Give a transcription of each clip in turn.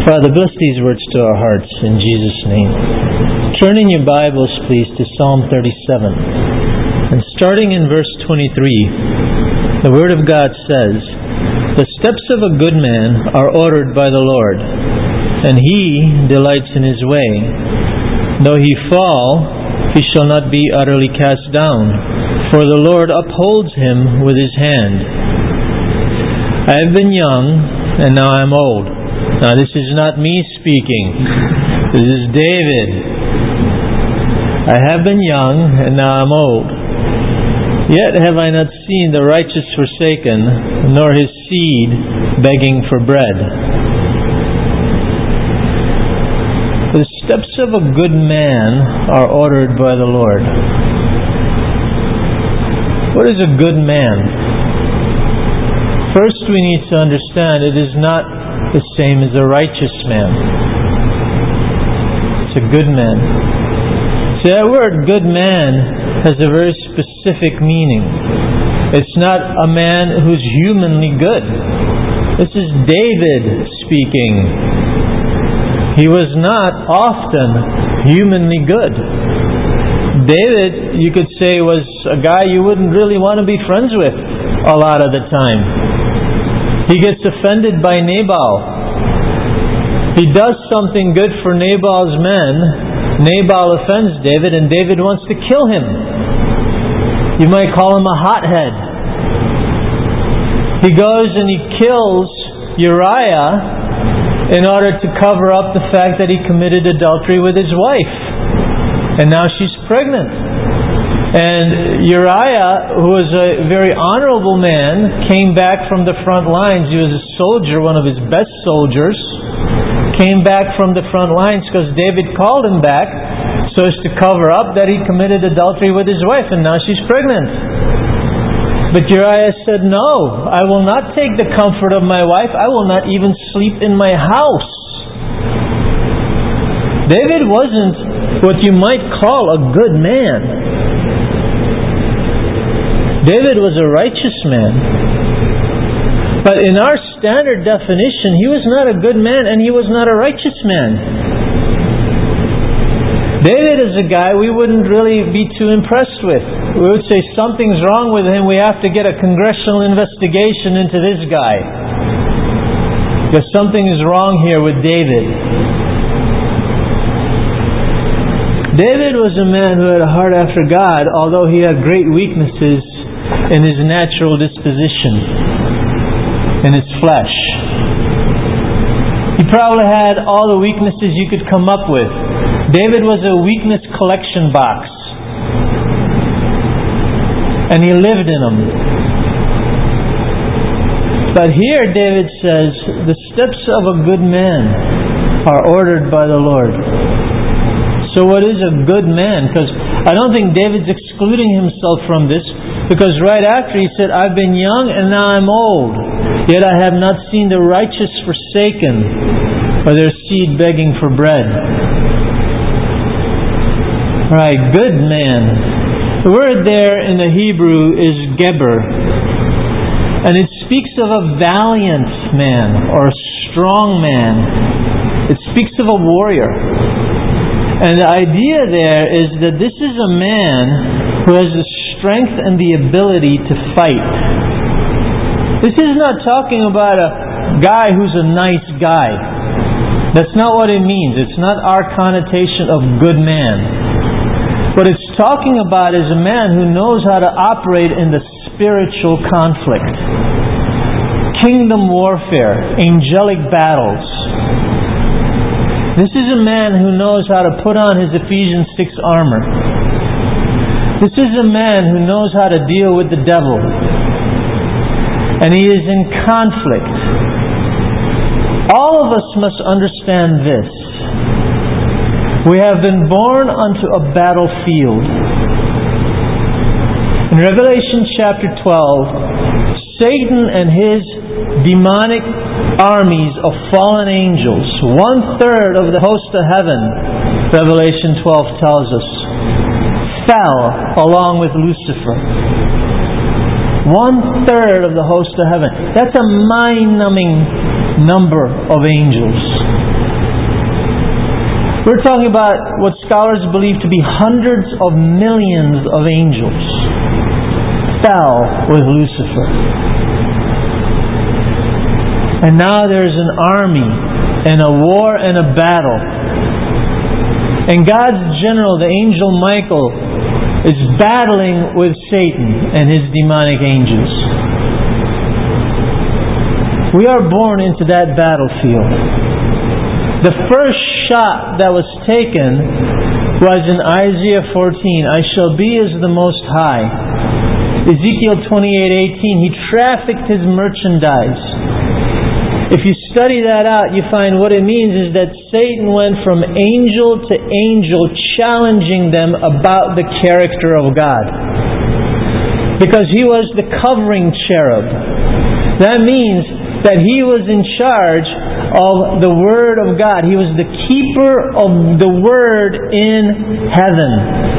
Father, bless these words to our hearts in Jesus' name. Turn in your Bibles, please, to Psalm 37. And starting in verse 23, the Word of God says, "The steps of a good man are ordered by the Lord, and He delights in his way. Though he fall, he shall not be utterly cast down, for the Lord upholds him with his hand. I have been young, and now I am old." Now this is not me speaking. This is David. "I have been young, and now I'm old. Yet have I not seen the righteous forsaken, nor his seed begging for bread." The steps of a good man are ordered by the Lord. What is a good man? First, we need to understand it is not the same as a righteous man. It's a good man. See, that word "good man" has a very specific meaning. It's not a man who's humanly good. This is David speaking. He was not often humanly good. David, you could say, was a guy you wouldn't really want to be friends with a lot of the time. He gets offended by Nabal. He does something good for Nabal's men. Nabal offends David, and David wants to kill him. You might call him a hothead. He goes and he kills Uriah in order to cover up the fact that he committed adultery with his wife. And now she's pregnant. And Uriah, who was a very honorable man, came back from the front lines. He was a soldier, one of his best soldiers. Came back from the front lines because David called him back so as to cover up that he committed adultery with his wife, and now she's pregnant. But Uriah said, "No, I will not take the comfort of my wife. I will not even sleep in my house." David wasn't what you might call a good man. David was a righteous man. But in our standard definition, he was not a good man and he was not a righteous man. David is a guy we wouldn't really be too impressed with. We would say something's wrong with him. We have to get a congressional investigation into this guy. Because something is wrong here with David. David was a man who had a heart after God, although he had great weaknesses in his natural disposition, in his flesh. He probably had all the weaknesses you could come up with. David was a weakness collection box. And he lived in them. But here David says, "The steps of a good man are ordered by the Lord." So what is a good man? Because I don't think David's excluding himself from this, because right after he said, "I've been young and now I'm old, yet I have not seen the righteous forsaken, or their seed begging for bread." Right, good man. The word there in the Hebrew is geber, and it speaks of a valiant man or a strong man. It speaks of a warrior. And the idea there is that this is a man who has the strength and the ability to fight. This is not talking about a guy who's a nice guy. That's not what it means. It's not our connotation of good man. What it's talking about is a man who knows how to operate in the spiritual conflict. Kingdom warfare, angelic battles. This is a man who knows how to put on his Ephesians 6 armor. This is a man who knows how to deal with the devil. And he is in conflict. All of us must understand this. We have been born unto a battlefield. In Revelation chapter 12, Satan and his demonic armies of fallen angels, 1/3 of the host of heaven, Revelation 12 tells us, fell along with Lucifer. 1/3 of the host of heaven. That's a mind-numbing number of angels. We're talking about what scholars believe to be hundreds of millions of angels fell with Lucifer. And now there's an army and a war and a battle. And God's general, the angel Michael, is battling with Satan and his demonic angels. We are born into that battlefield. The first shot that was taken was in Isaiah 14. I shall be as the Most High. Ezekiel 28:18. He trafficked his merchandise. If you study that out, you find what it means is that Satan went from angel to angel challenging them about the character of God. Because he was the covering cherub. That means that he was in charge of the Word of God. He was the keeper of the Word in heaven.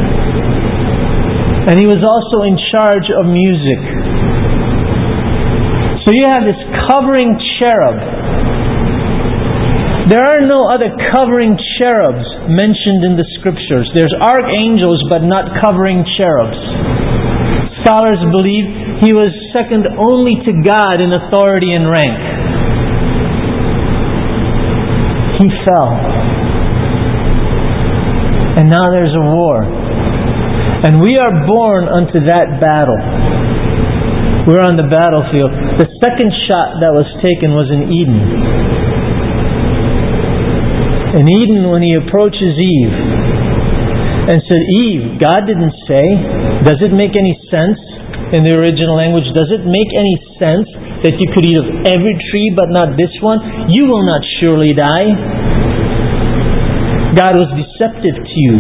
And he was also in charge of music. So you have this covering cherub. There are no other covering cherubs mentioned in the Scriptures. There's archangels, but not covering cherubs. Scholars believe he was second only to God in authority and rank. He fell. And now there's a war. And we are born unto that battle. We're on the battlefield. The second shot that was taken was in Eden. In Eden, when he approaches Eve and said, Eve, God didn't say, does it make any sense in the original language? Does it make any sense that you could eat of every tree but not this one? You will not surely die. God was deceptive to you.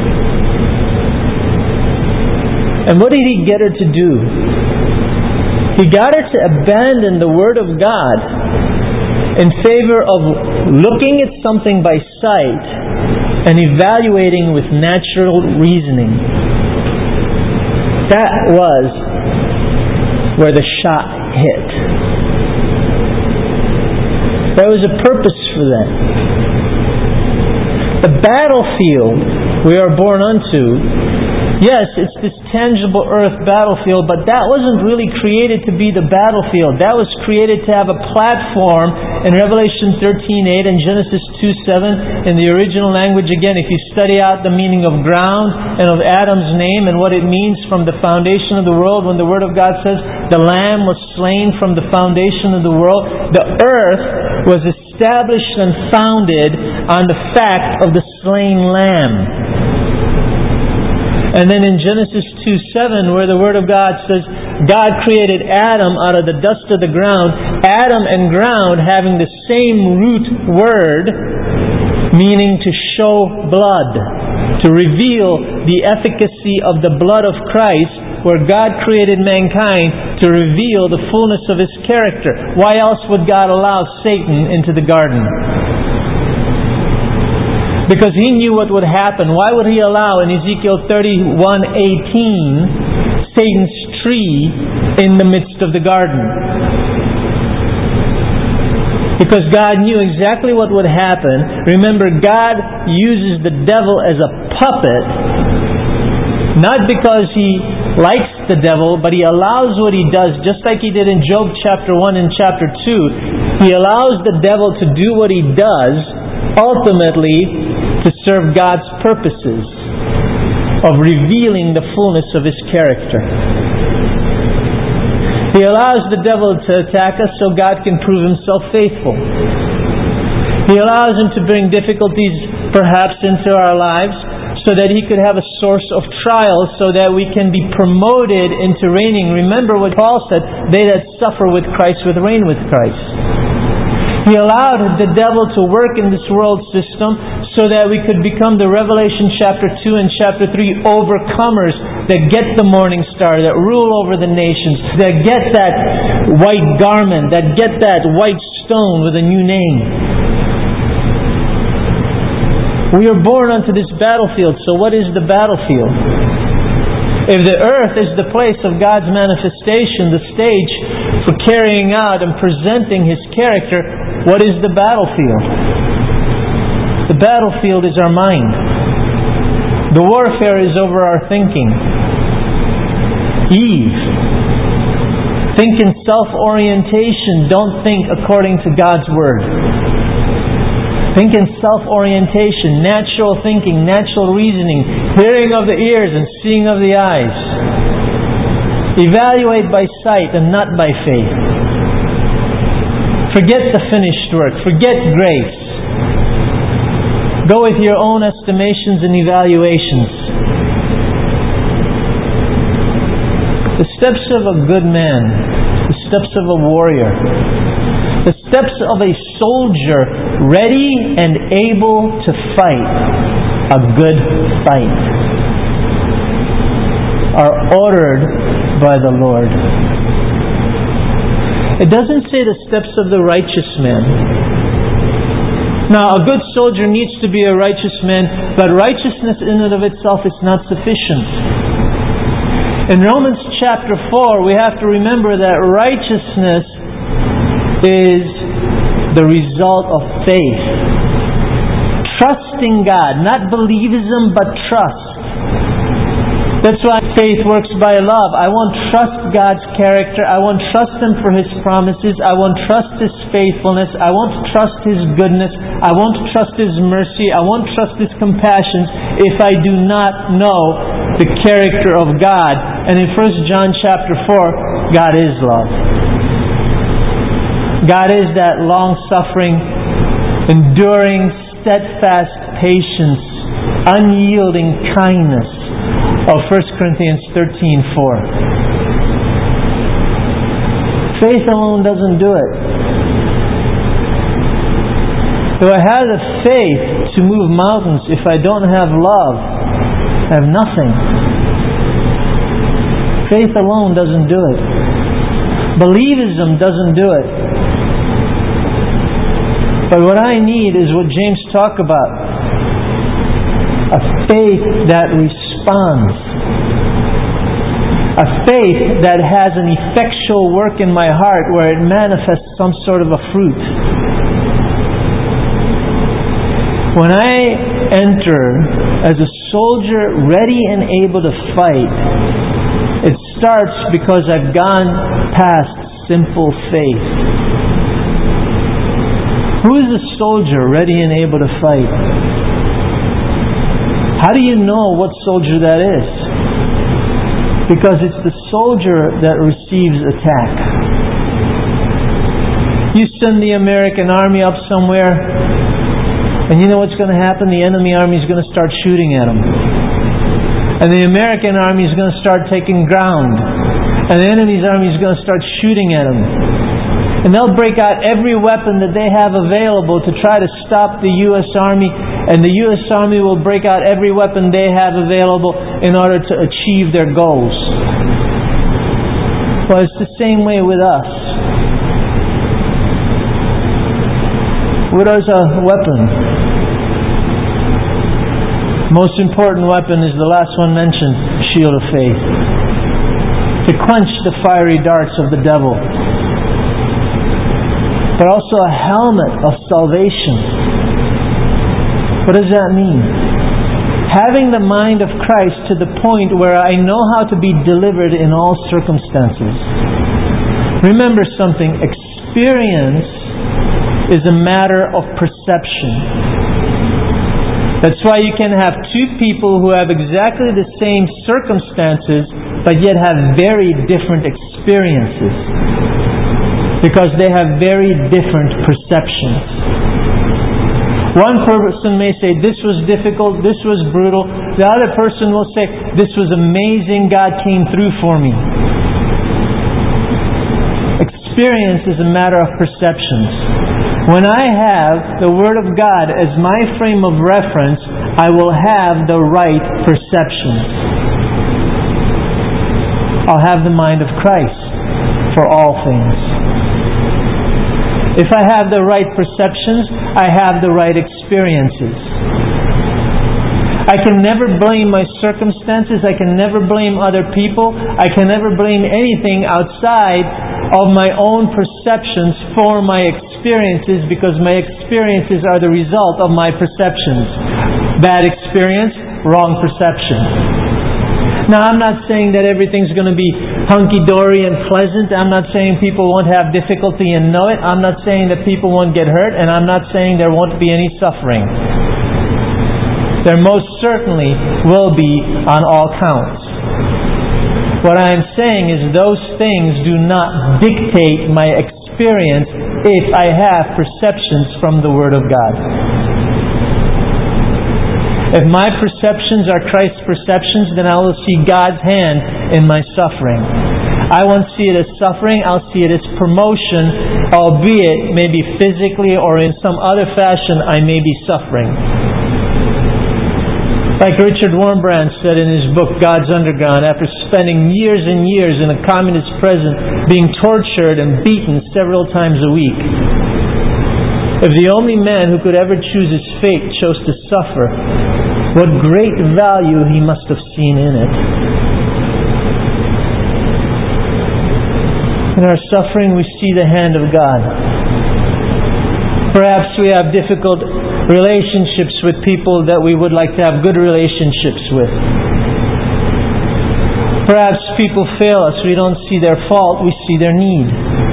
And what did he get her to do? He got her to abandon the Word of God in favor of looking at something by sight and evaluating with natural reasoning. That was where the shot hit. There was a purpose for that. The battlefield we are born unto, yes, it's this tangible earth battlefield, but that wasn't really created to be the battlefield. That was created to have a platform in Revelation 13:8 and Genesis 2:7 in the original language. Again, if you study out the meaning of ground and of Adam's name and what it means from the foundation of the world, when the Word of God says the Lamb was slain from the foundation of the world, the earth was established and founded on the fact of the slain Lamb. And then in Genesis 2:7, where the Word of God says, God created Adam out of the dust of the ground, Adam and ground having the same root word, meaning to show blood, to reveal the efficacy of the blood of Christ, where God created mankind to reveal the fullness of His character. Why else would God allow Satan into the garden? Because He knew what would happen. Why would He allow in Ezekiel 31:18 Satan's tree in the midst of the garden? Because God knew exactly what would happen. Remember, God uses the devil as a puppet, not because He likes the devil, but He allows what He does, just like He did in Job chapter 1 and chapter 2. He allows the devil to do what he does, ultimately to serve God's purposes of revealing the fullness of His character. He allows the devil to attack us so God can prove Himself faithful. He allows him to bring difficulties perhaps into our lives so that He could have a source of trial so that we can be promoted into reigning. Remember what Paul said, they that suffer with Christ will reign with Christ. He allowed the devil to work in this world system so that we could become the Revelation chapter 2 and chapter 3 overcomers that get the morning star, that rule over the nations, that get that white garment, that get that white stone with a new name. We are born unto this battlefield. So what is the battlefield? If the earth is the place of God's manifestation, the stage for carrying out and presenting His character, what is the battlefield? The battlefield is our mind. The warfare is over our thinking. Eve, think in self-orientation. Don't think according to God's Word. Think in self-orientation, natural thinking, natural reasoning, hearing of the ears and seeing of the eyes. Evaluate by sight and not by faith. Forget the finished work. Forget grace. Go with your own estimations and evaluations. The steps of a good man, the steps of a warrior, the steps of a soldier ready and able to fight a good fight are ordered by the Lord. It doesn't say the steps of the righteous man. Now, a good soldier needs to be a righteous man, but righteousness in and of itself is not sufficient. In Romans chapter 4, we have to remember that righteousness is the result of faith. Trusting God, not believism, but trust. That's why faith works by love. I won't trust God's character. I won't trust Him for His promises. I won't trust His faithfulness. I won't trust His goodness. I won't trust His mercy. I won't trust His compassion if I do not know the character of God. And in 1 John chapter 4, God is love. God is that long-suffering, enduring, steadfast patience, unyielding kindness of 1 Corinthians 13:4. Faith alone doesn't do it. Do I have the faith to move mountains if I don't have love? I have nothing. Faith alone doesn't do it. Believism doesn't do it. But what I need is what James talked about. A faith that responds. A faith that has an effectual work in my heart where it manifests some sort of a fruit. When I enter as a soldier ready and able to fight, it starts because I've gone past simple faith. Who is a soldier ready and able to fight? How do you know what soldier that is? Because it's the soldier that receives attack. You send the American army up somewhere, and you know what's going to happen? The enemy army is going to start shooting at them. And the American army is going to start taking ground. And the enemy's army is going to start shooting at them. And they'll break out every weapon that they have available to try to stop the U.S. Army. And the U.S. Army will break out every weapon they have available in order to achieve their goals. Well, it's the same way with us. What is a weapon? Most important weapon is the last one mentioned, shield of faith. To quench the fiery darts of the devil. But also a helmet of salvation. What does that mean? Having the mind of Christ to the point where I know how to be delivered in all circumstances. Remember something, experience is a matter of perception. That's why you can have two people who have exactly the same circumstances but yet have very different experiences. Because they have very different perceptions. One person may say, this was difficult, this was brutal. The other person will say, this was amazing, God came through for me. Experience is a matter of perceptions. When I have the Word of God as my frame of reference, I will have the right perceptions. I'll have the mind of Christ for all things. If I have the right perceptions, I have the right experiences. I can never blame my circumstances. I can never blame other people. I can never blame anything outside of my own perceptions for my experiences. experiences because my experiences are the result of my perceptions. Bad experience, wrong perception. Now, I'm not saying that everything's going to be hunky-dory and pleasant. I'm not saying people won't have difficulty and know it. I'm not saying that people won't get hurt. And I'm not saying there won't be any suffering. There most certainly will be on all counts. What I'm saying is those things do not dictate my experience if I have perceptions from the Word of God. If my perceptions are Christ's perceptions, then I will see God's hand in my suffering. I won't see it as suffering, I'll see it as promotion, albeit maybe physically or in some other fashion I may be suffering. Like Richard Wurmbrand said in his book, God's Underground, after spending years and years in a communist prison, being tortured and beaten several times a week, if the only man who could ever choose his fate chose to suffer, what great value he must have seen in it. In our suffering, we see the hand of God. Perhaps we have difficult relationships with people that we would like to have good relationships with. Perhaps people fail us. We don't see their fault, we see their need.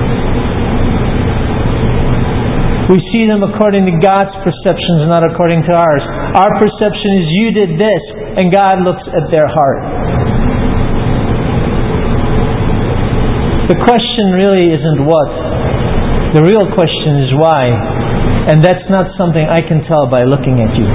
We see them according to God's perceptions, not according to ours. Our perception is, you did this, and God looks at their heart. The question really isn't what. The real question is why. And that's not something I can tell by looking at you.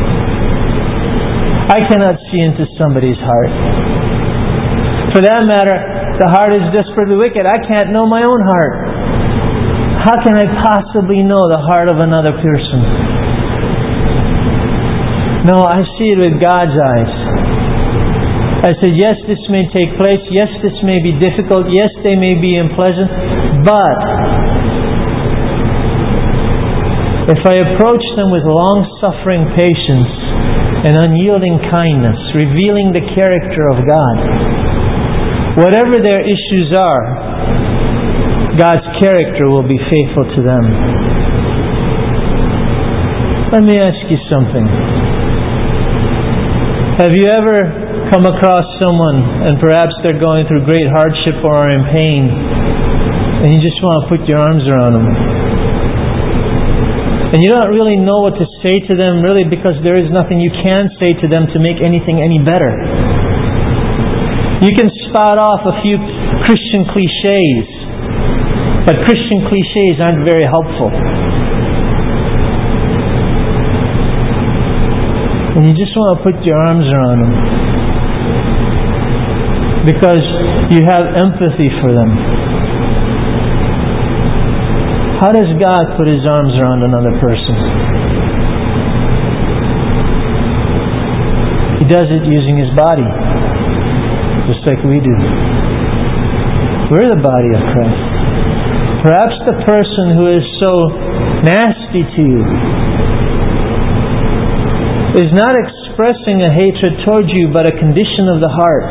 I cannot see into somebody's heart. For that matter, the heart is desperately wicked. I can't know my own heart. How can I possibly know the heart of another person? No, I see it with God's eyes. I said, yes, this may take place. Yes, this may be difficult. Yes, they may be unpleasant. But if I approach them with long-suffering patience and unyielding kindness, revealing the character of God, whatever their issues are, God's character will be faithful to them. Let me ask you something. Have you ever come across someone and perhaps they're going through great hardship or are in pain and you just want to put your arms around them? And you don't really know what to say to them, really, because there is nothing you can say to them to make anything any better. You can spout off a few Christian cliches, but Christian cliches aren't very helpful. And you just want to put your arms around them because you have empathy for them. How does God put His arms around another person? He does it using His body, just like we do. We're the body of Christ. Perhaps the person who is so nasty to you is not expressing a hatred towards you, but a condition of the heart.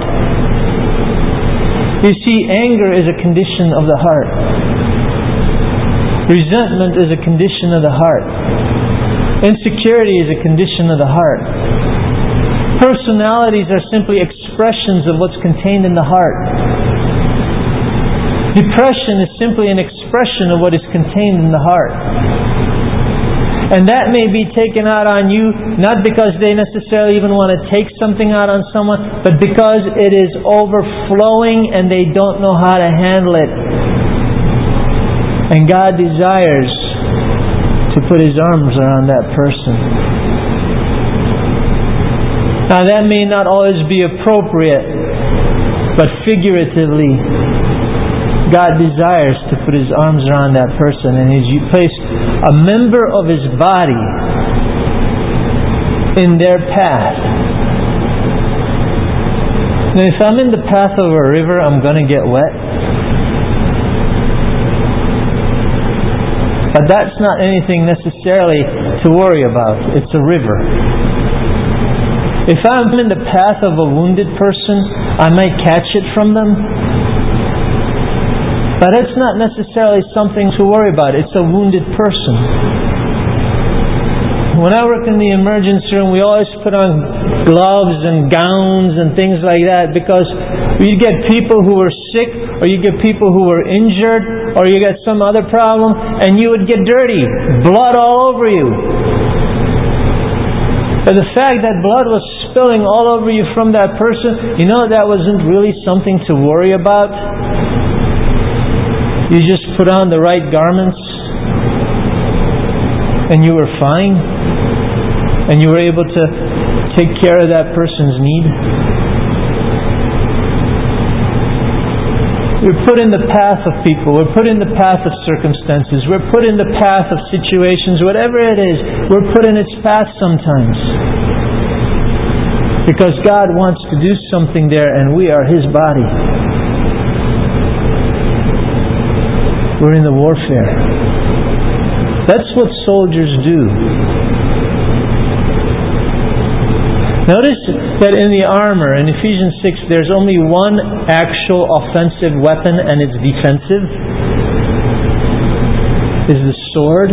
You see, anger is a condition of the heart. Resentment is a condition of the heart. Insecurity is a condition of the heart. Personalities are simply expressions of what's contained in the heart. Depression is simply an expression of what is contained in the heart. And that may be taken out on you, not because they necessarily even want to take something out on someone, but because it is overflowing and they don't know how to handle it. And God desires to put His arms around that person. Now that may not always be appropriate, but figuratively, God desires to put His arms around that person, and He's placed a member of His body in their path. Now if I'm in the path of a river, I'm going to get wet. But that's not anything necessarily to worry about. It's a river. If I'm in the path of a wounded person, I might catch it from them. But it's not necessarily something to worry about. It's a wounded person. When I work in the emergency room, we always put on gloves and gowns and things like that, because you get people who were sick, or you get people who were injured, or you get some other problem, and you would get dirty, blood all over you. But the fact that blood was spilling all over you from that person, that wasn't really something to worry about. You just put on the right garments, and you were fine. And you were able to take care of that person's need. We're put in the path of people. We're put in the path of circumstances. We're put in the path of situations. Whatever it is, we're put in its path sometimes. Because God wants to do something there, and we are His body. We're in the warfare. That's what soldiers do. Notice that in the armor, in Ephesians 6, there's only one actual offensive weapon, and it's defensive. It's the sword.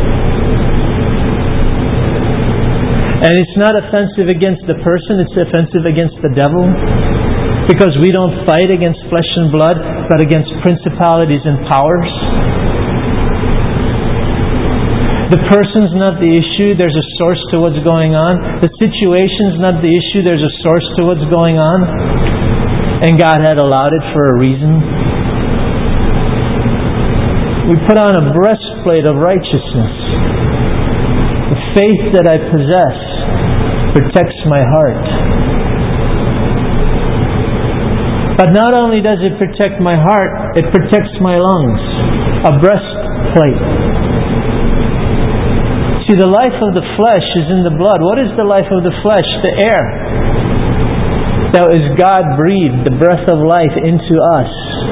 And it's not offensive against the person, it's offensive against the devil. Because we don't fight against flesh and blood, but against principalities and powers. The person's not the issue, there's a source to what's going on. The situation's not the issue, there's a source to what's going on. And God had allowed it for a reason. We put on a breastplate of righteousness. The faith that I possess protects my heart. But not only does it protect my heart, it protects my lungs. A breastplate. See, the life of the flesh is in the blood. What is the life of the flesh? The air. That is God breathed, the breath of life into us.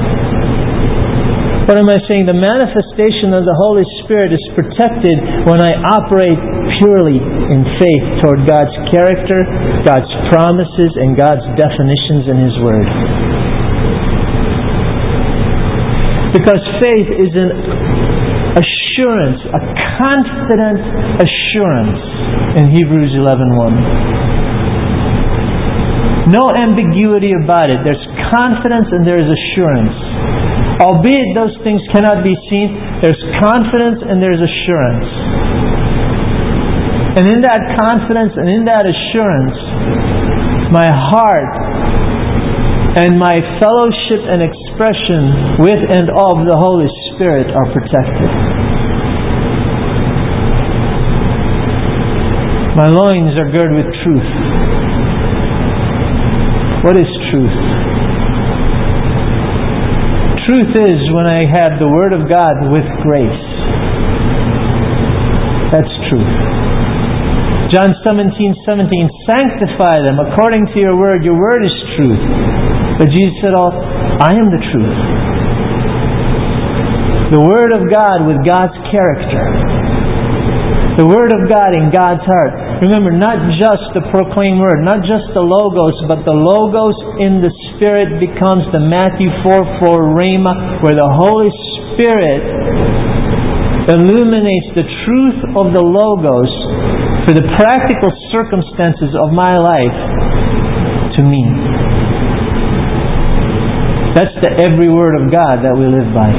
What am I saying? The manifestation of the Holy Spirit is protected when I operate purely in faith toward God's character, God's promises, and God's definitions in His Word. Because faith is an assurance, a confident assurance in Hebrews 11:1. No ambiguity about it. There's confidence and there's assurance. Albeit those things cannot be seen, there's confidence and there's assurance. And in that confidence and in that assurance, my heart and my fellowship and expression with and of the Holy Spirit are protected. My loins are girded with truth. What is truth? Truth is when I have the Word of God with grace. That's truth. John 17:17, sanctify them according to your word. Your word is truth. But Jesus said, I am the truth. The Word of God with God's character. The Word of God in God's heart. Remember, not just the proclaimed Word, not just the Logos, but the Logos in the Spirit becomes the Matthew 4:4 Rhema, where the Holy Spirit illuminates the truth of the Logos for the practical circumstances of my life to me. That's the every word of God that we live by.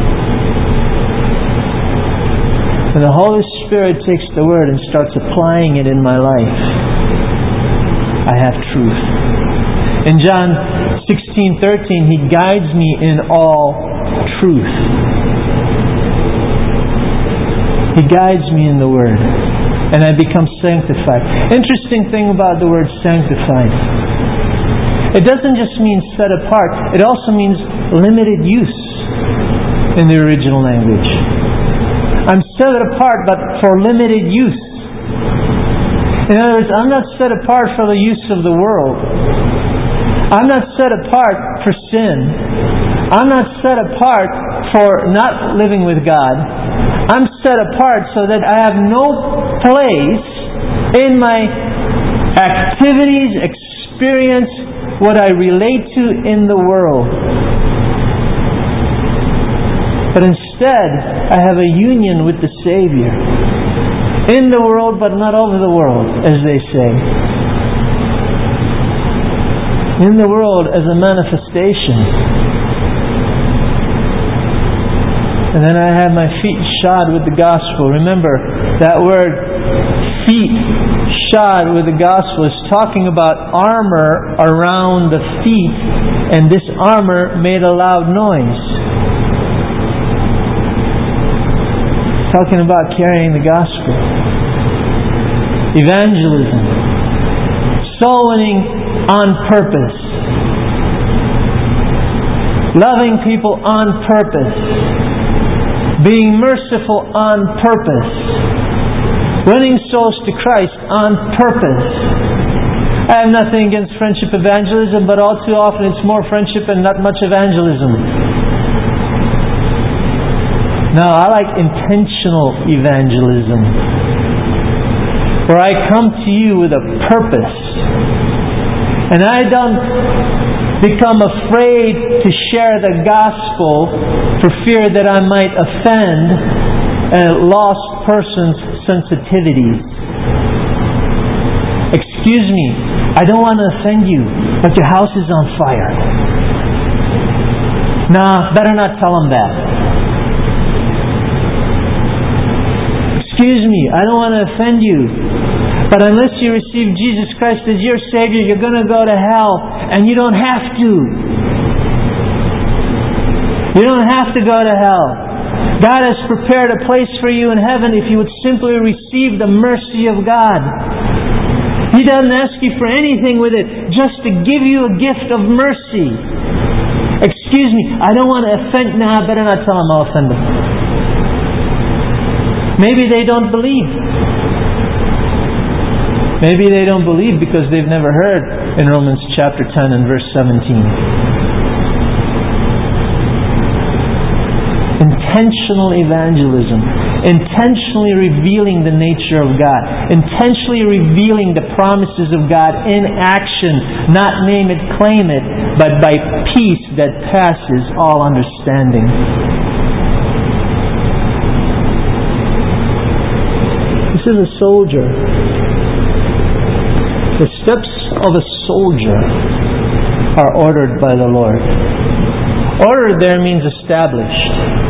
When the Holy Spirit takes the Word and starts applying it in my life, I have truth. In John 16:13, He guides me in all truth. He guides me in the Word, and I become sanctified. Interesting thing about the word sanctified. It doesn't just mean set apart. It also means limited use in the original language. I'm set apart, but for limited use. In other words, I'm not set apart for the use of the world. I'm not set apart for sin. I'm not set apart for not living with God. I'm set apart so that I have no place in my activities, experience, what I relate to in the world. Instead, I have a union with the Savior. In the world, but not of the world, as they say. In the world as a manifestation. And then I have my feet shod with the gospel. Remember, that word feet shod with the gospel is talking about armor around the feet, and this armor made a loud noise. Talking about carrying the gospel. Evangelism. Soul winning on purpose. Loving people on purpose. Being merciful on purpose. Winning souls to Christ on purpose. I have nothing against friendship evangelism, but all too often it's more friendship and not much evangelism. No, I like intentional evangelism, where I come to you with a purpose, and I don't become afraid to share the gospel for fear that I might offend a lost person's sensitivities. Excuse me, I don't want to offend you, but your house is on fire. Nah, better not tell them that. Excuse me, I don't want to offend you, but unless you receive Jesus Christ as your Savior, you're going to go to hell, and you don't have to. You don't have to go to hell. God has prepared a place for you in heaven if you would simply receive the mercy of God. He doesn't ask you for anything with it, just to give you a gift of mercy. Excuse me, I don't want to offend... Nah, I better not tell them I'll offend them. Maybe they don't believe. Maybe they don't believe because they've never heard in Romans chapter 10 and verse 17. Intentional evangelism. Intentionally revealing the nature of God. Intentionally revealing the promises of God in action. Not name it, claim it, but by peace that passes all understanding. This is a soldier. The steps of a soldier are ordered by the Lord. Ordered there means established.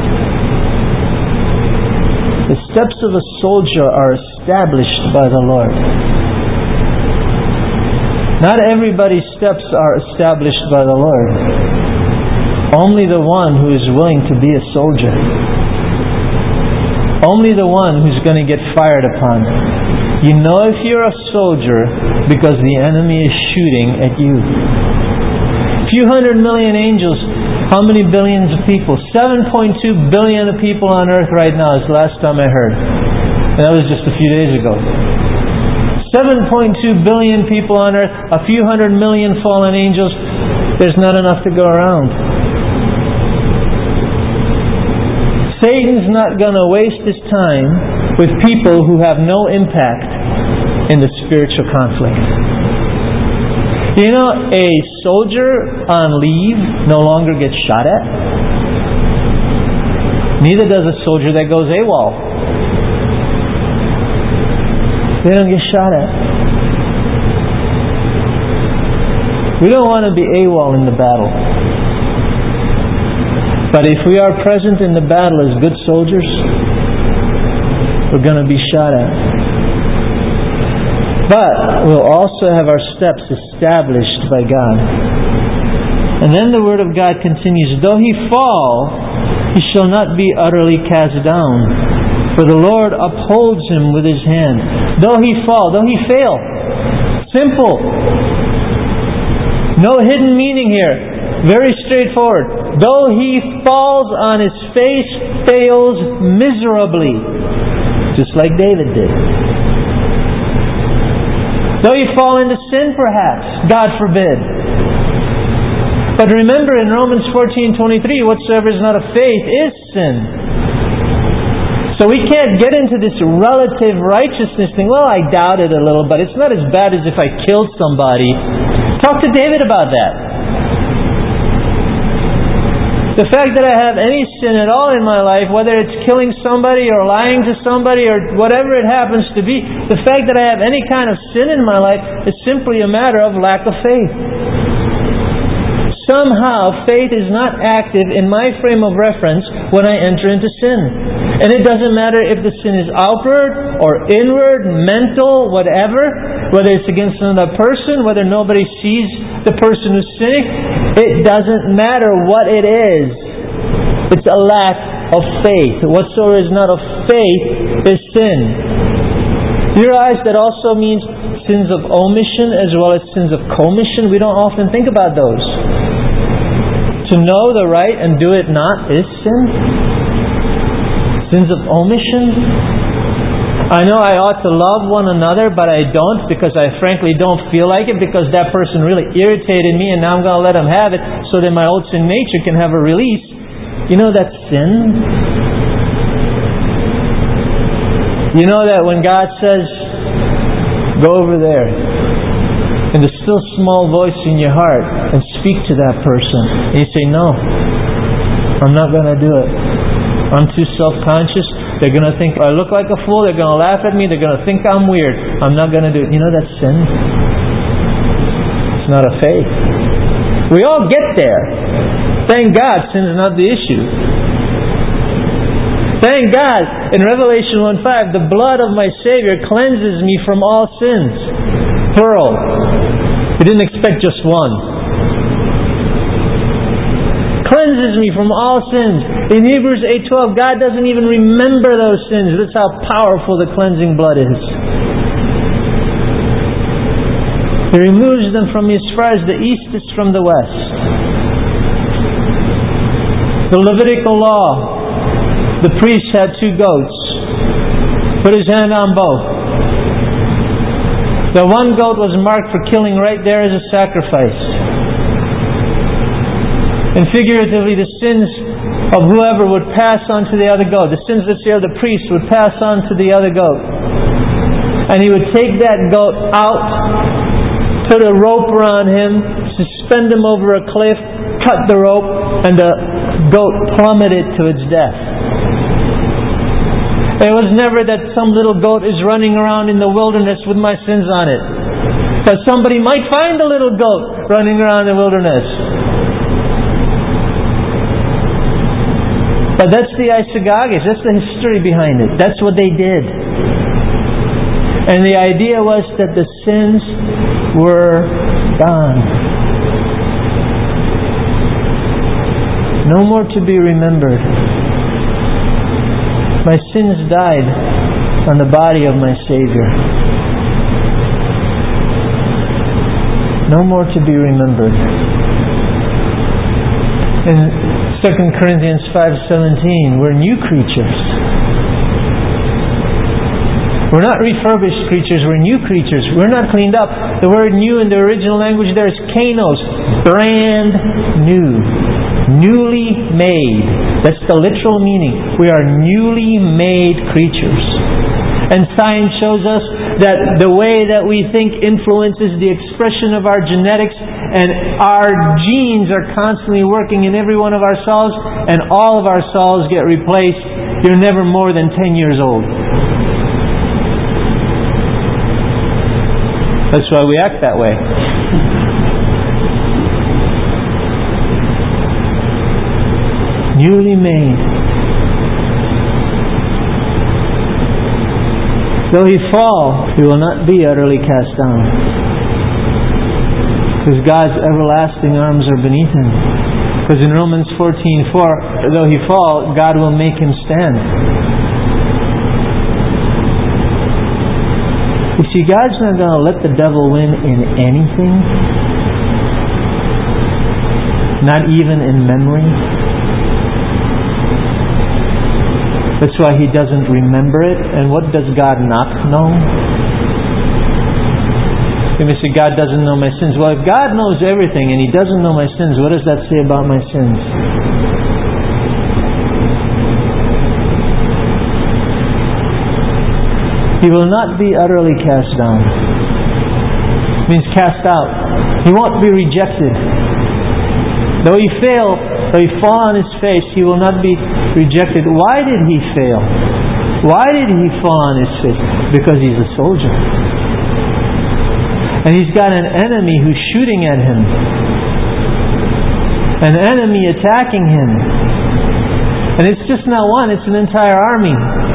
The steps of a soldier are established by the Lord. Not everybody's steps are established by the Lord. Only the one who is willing to be a soldier. Only the one who's going to get fired upon. You know if you're a soldier because the enemy is shooting at you. A few 100 million angels, how many billions of people? 7.2 billion of people on earth right now is the last time I heard. And that was just a few days ago. 7.2 billion people on earth, a few 100 million fallen angels. There's not enough to go around. Satan's not going to waste his time with people who have no impact in the spiritual conflict. You know, a soldier on leave no longer gets shot at. Neither does a soldier that goes AWOL. They don't get shot at. We don't want to be AWOL in the battle. But if we are present in the battle as good soldiers, we're going to be shot at. But we'll also have our steps established by God. And then the Word of God continues, though he fall, he shall not be utterly cast down, for the Lord upholds him with his hand. Though he fall, though he fail. Simple. No hidden meaning here. Very straightforward. Though he falls on his face, fails miserably. Just like David did. Though he fall into sin perhaps, God forbid. But remember in Romans 14:23, whatsoever is not of faith is sin. So we can't get into this relative righteousness thing. Well, I doubt it a little, but it's not as bad as if I killed somebody. Talk to David about that. The fact that I have any sin at all in my life, whether it's killing somebody or lying to somebody or whatever it happens to be, the fact that I have any kind of sin in my life is simply a matter of lack of faith. Somehow, faith is not active in my frame of reference when I enter into sin. And it doesn't matter if the sin is outward or inward, mental, whatever, whether it's against another person, whether nobody sees the person who's sinning. It doesn't matter what it is. It's a lack of faith. Whatsoever is not of faith is sin. You realize that also means sins of omission as well as sins of commission. We don't often think about those. To know the right and do it not is sin. Sins of omission. I know I ought to love one another, but I don't because I frankly don't feel like it because that person really irritated me and now I'm going to let him have it so that my old sin nature can have a release. You know that's sin? You know that when God says, go over there, and the still small voice in your heart and speak to that person. And you say, no, I'm not going to do it. I'm too self-conscious. They're going to think I look like a fool. They're going to laugh at me. They're going to think I'm weird. I'm not going to do it. You know that's sin? It's not a faith. We all get there. Thank God sin is not the issue. Thank God in Revelation 1:5 the blood of my Savior cleanses me from all sins. Plural. He didn't expect just one. Cleanses me from all sins. In Hebrews 8:12, God doesn't even remember those sins. That's how powerful the cleansing blood is. He removes them from you as far as the east is from the west. The Levitical law. The priest had 2 goats. Put his hand on both. The one goat was marked for killing right there as a sacrifice. And figuratively, the sins of whoever would pass on to the other goat. The sins, let's say, of the priest would pass on to the other goat. And he would take that goat out, put a rope around him, suspend him over a cliff, cut the rope, and the goat plummeted to its death. It was never that some little goat is running around in the wilderness with my sins on it. Because somebody might find a little goat running around in the wilderness. But that's the isagoges. That's the history behind it. That's what they did. And the idea was that the sins were gone. No more to be remembered. My sins died on the body of my Savior. No more to be remembered. In 2 Corinthians 5:17, we're new creatures. We're not refurbished creatures, we're new creatures. We're not cleaned up. The word new in the original language there is kainos, brand new. Newly made. That's the literal meaning. We are newly made creatures. And science shows us that the way that we think influences the expression of our genetics, and our genes are constantly working in every one of our cells, and all of our cells get replaced. You're never more than 10 years old. That's why we act that way. Newly made. Though he fall, he will not be utterly cast down. Because God's everlasting arms are beneath him. Because in Romans 14:4, though he fall, God will make him stand. You see, God's not going to let the devil win in anything. Not even in memory. That's why He doesn't remember it. And what does God not know? You may say, God doesn't know my sins. Well, if God knows everything and He doesn't know my sins, what does that say about my sins? He will not be utterly cast down. It means cast out. He won't be rejected. Though he fall on his face, he will not be rejected. Why did he fail? Why did he fall on his face? Because he's a soldier. And he's got an enemy who's shooting at him. An enemy attacking him. And it's just not one, it's an entire army.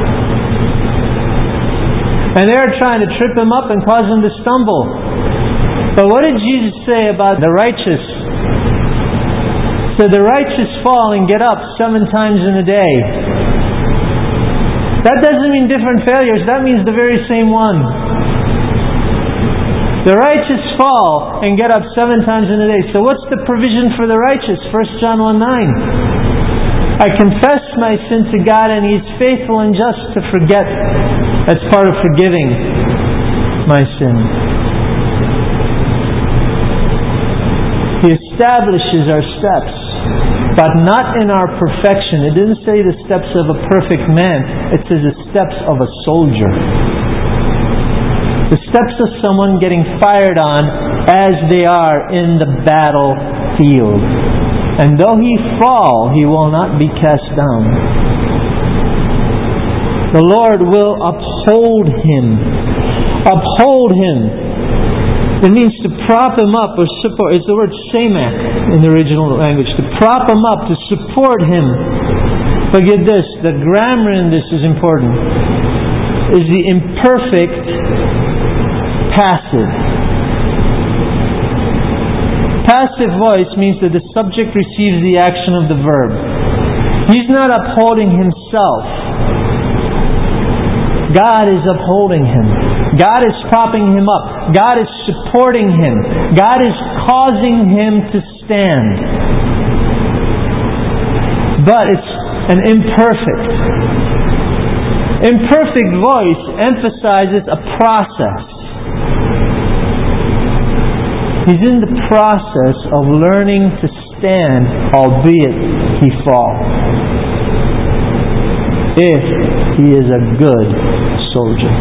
And they're trying to trip him up and cause him to stumble. But what did Jesus say about the righteous? So the righteous fall and get up 7 times in a day. That doesn't mean different failures. That means the very same one. The righteous fall and get up 7 times in a day. So what's the provision for the righteous? 1 John 1:9. I confess my sin to God, and He is faithful and just to forget. That's part of forgiving my sin. He establishes our steps, but not in our perfection. It didn't say the steps of a perfect man. It says the steps of a soldier. The steps of someone getting fired on as they are in the battlefield. And though he fall, he will not be cast down. The Lord will uphold him. Uphold him. It means to prop him up or support. It's the word samak in the original language. To prop him up, to support him. But get this, the grammar in this is important. Is the imperfect passive. Passive voice means that the subject receives the action of the verb. He's not upholding himself. God is upholding him. God is propping him up. God is supporting him. God is causing him to stand. But it's an imperfect. Imperfect voice emphasizes a process. He's in the process of learning to stand, albeit he fall. If he is a good soldier.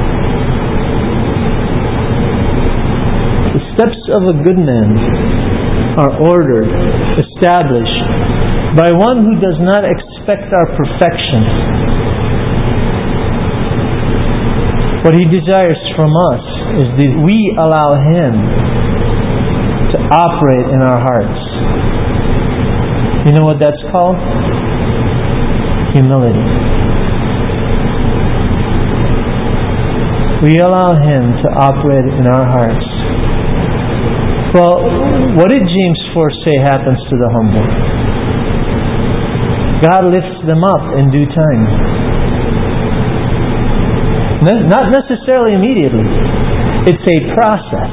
The steps of a good man are ordered, established by one who does not expect our perfection. What he desires from us is that we allow him to operate in our hearts. You know what that's called? Humility. We allow him to operate in our hearts. Well, what did James 4 say happens to the humble? God lifts them up in due time. Not necessarily immediately. It's a process.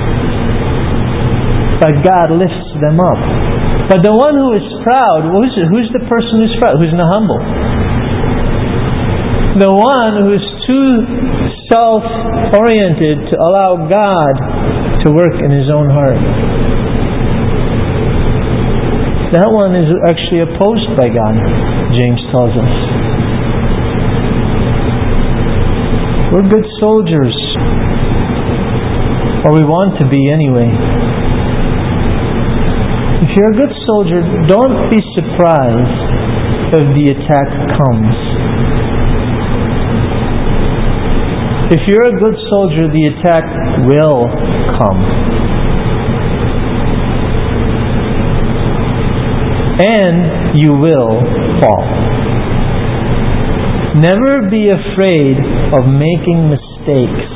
But God lifts them up. But the one who is proud, who's the person who's proud? Who's not humble? The one who is too self-oriented to allow God to work in his own heart. That one is actually opposed by God, James tells us. We're good soldiers. Or we want to be anyway. If you're a good soldier, don't be surprised if the attack comes. If you're a good soldier, the attack will come. And you will fall. Never be afraid of making mistakes.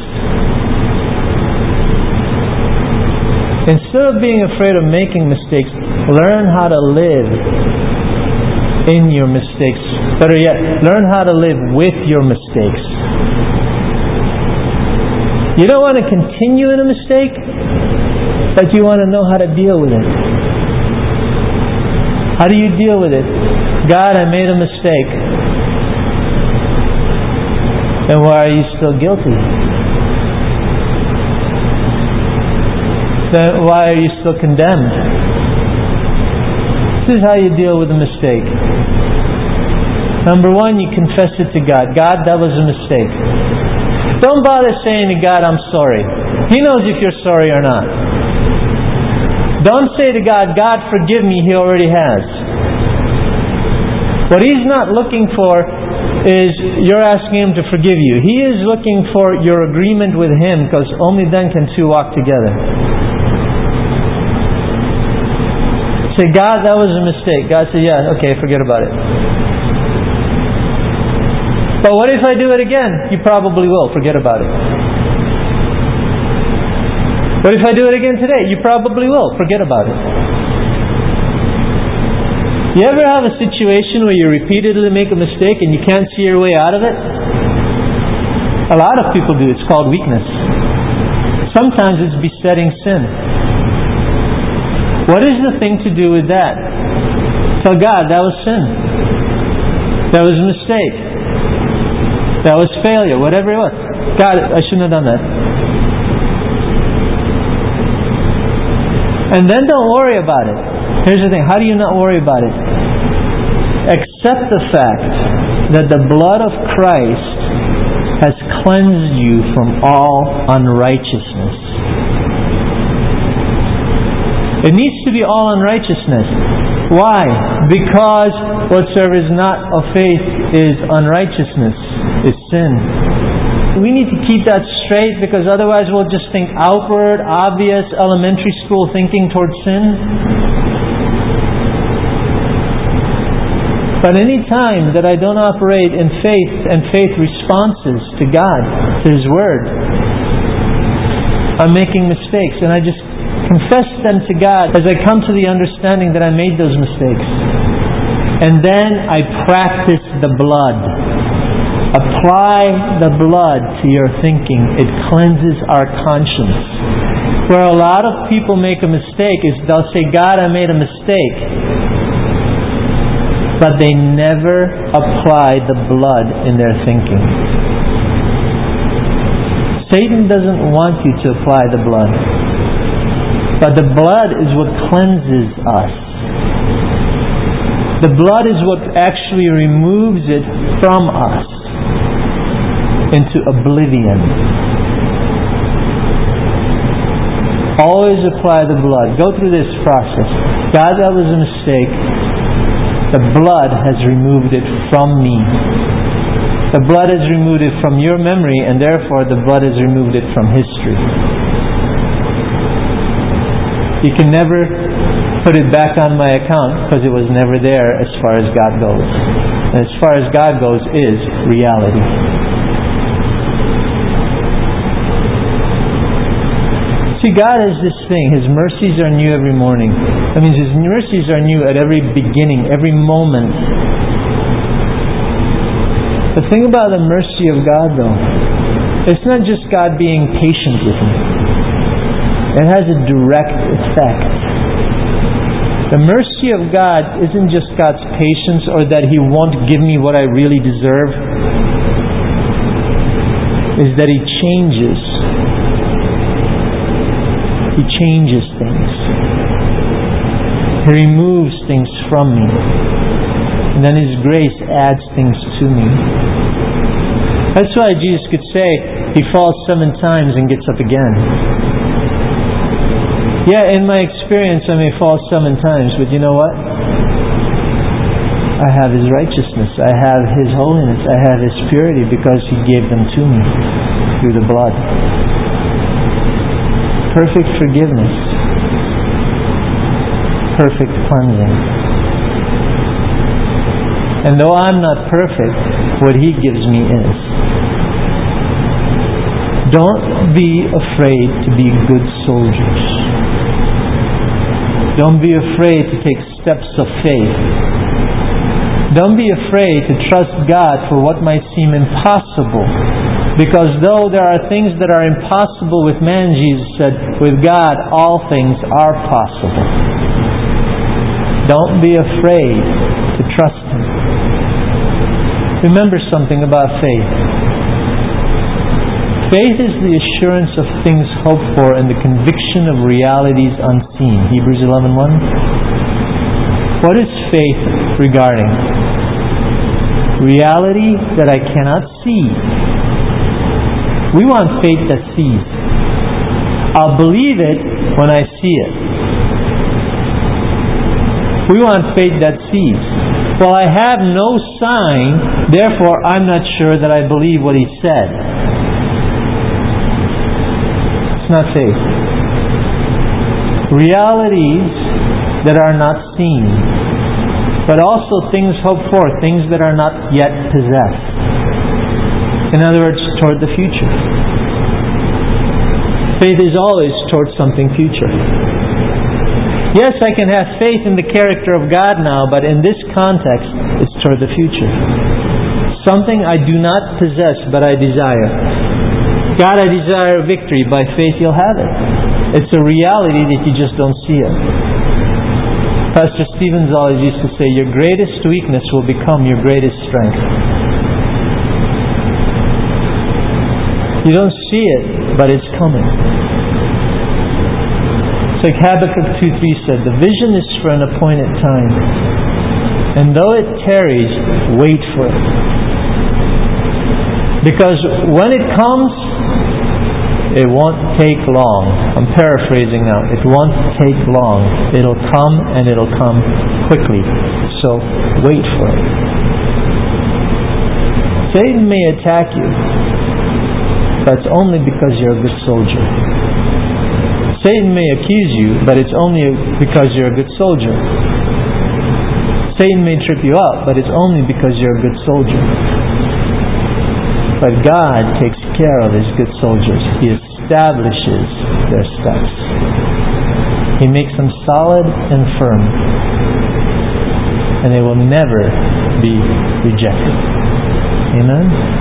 Instead of being afraid of making mistakes, learn how to live in your mistakes. Better yet, learn how to live with your mistakes. You don't want to continue in a mistake, but you want to know how to deal with it. How do you deal with it? God, I made a mistake. Then why are you still guilty? Then why are you still condemned? This is how you deal with a mistake. Number one, you confess it to God. God, that was a mistake. Don't bother saying to God, I'm sorry. He knows if you're sorry or not. Don't say to God, God forgive me, He already has. What He's not looking for is you're asking Him to forgive you. He is looking for your agreement with Him, because only then can two walk together. Say, God, that was a mistake. God said, yeah, okay, forget about it. But what if I do it again? You probably will. Forget about it. What if I do it again today? You probably will. Forget about it. You ever have a situation where you repeatedly make a mistake and you can't see your way out of it? A lot of people do. It's called weakness. Sometimes it's besetting sin. What is the thing to do with that? Tell God, that was sin. That was a mistake. That was failure. Whatever it was. God, I shouldn't have done that. And then don't worry about it. Here's the thing. How do you not worry about it? Accept the fact that the blood of Christ has cleansed you from all unrighteousness. It needs to be all unrighteousness. Why? Because whatsoever is not of faith is unrighteousness, is sin. We need to keep that straight, because otherwise we'll just think outward, obvious, elementary school thinking towards sin. But any time that I don't operate in faith and faith responses to God, to His Word, I'm making mistakes, and I just confess them to God as I come to the understanding that I made those mistakes. And then I practice the blood. Apply the blood to your thinking. It cleanses our conscience. Where a lot of people make a mistake is they'll say, God, I made a mistake. But they never apply the blood in their thinking. Satan doesn't want you to apply the blood. But the blood is what cleanses us. The blood is what actually removes it from us into oblivion. Always apply the blood. Go through this process. God, that was a mistake. The blood has removed it from me. The blood has removed it from your memory, and therefore the blood has removed it from history. You can never put it back on my account, because it was never there as far as God goes. And as far as God goes is reality. See, God has this thing. His mercies are new every morning. That means His mercies are new at every beginning, every moment. The thing about the mercy of God, though, it's not just God being patient with me. It has a direct effect. The mercy of God isn't just God's patience or that He won't give me what I really deserve. Is that He changes. He changes things. He removes things from me. And then His grace adds things to me. That's why Jesus could say, He falls 7 times and gets up again. Yeah, in my experience I may fall 7 times, but you know what? I have His righteousness. I have His holiness. I have His purity because He gave them to me through the blood. Perfect forgiveness. Perfect cleansing. And though I'm not perfect, what He gives me is. Don't be afraid to be good soldiers. Don't be afraid to take steps of faith. Don't be afraid to trust God for what might seem impossible. Because though there are things that are impossible with man, Jesus said, with God all things are possible. Don't be afraid to trust Him. Remember something about faith. Faith is the assurance of things hoped for and the conviction of realities unseen. Hebrews 11:1. What is faith regarding? Reality that I cannot see. We want faith that sees. I'll believe it when I see it. We want faith that sees. Well, I have no sign, therefore I'm not sure that I believe what He said. It's not faith. Realities that are not seen, but also things hoped for, things that are not yet possessed. In other words, toward the future. Faith is always toward something future. Yes, I can have faith in the character of God now, but in this context, it's toward the future. Something I do not possess, but I desire. God, I desire victory. By faith, you'll have it. It's a reality that you just don't see it. Pastor Stevens always used to say, your greatest weakness will become your greatest strength. You don't see it, but it's coming. It's like Habakkuk 2:3 said, the vision is for an appointed time. And though it tarries, wait for it. Because when it comes, it won't take long. I'm paraphrasing now. It won't take long. It'll come, and it'll come quickly. So, wait for it. Satan may attack you, but it's only because you're a good soldier. Satan may accuse you, but it's only because you're a good soldier. Satan may trip you up, but it's only because you're a good soldier. But God takes care of His good soldiers. He establishes their steps. He makes them solid and firm. And they will never be rejected. Amen?